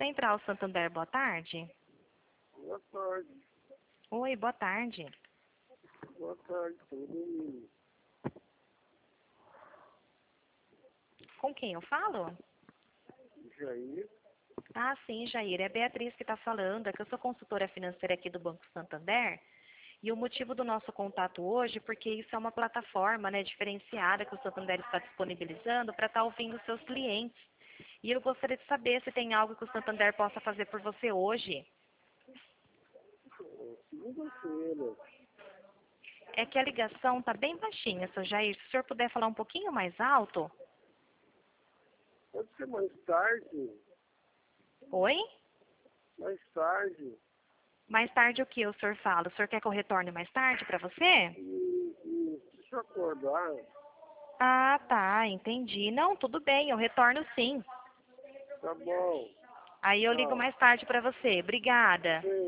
Central Santander, boa tarde. Boa tarde. Oi, boa tarde. Boa tarde, tudo. Com quem eu falo? Jair. Ah, sim, Jair. É a Beatriz que está falando. É que eu sou consultora financeira aqui do Banco Santander. E o motivo do nosso contato hoje, porque isso é uma plataforma, né, diferenciada que o Santander está disponibilizando para estar ouvindo seus clientes. E eu gostaria de saber se tem algo que o Santander possa fazer por você hoje. Segunda-feira. É que a ligação está bem baixinha, seu Jair. Se o senhor puder falar um pouquinho mais alto. Pode ser mais tarde? Oi? Mais tarde. Mais tarde o que o senhor fala? O senhor quer que eu retorne mais tarde para você? Deixa eu acordar. Ah, tá, entendi. Não, tudo bem, eu retorno sim. Tá bom. Aí eu ligo Tchau. mais tarde para você. Obrigada.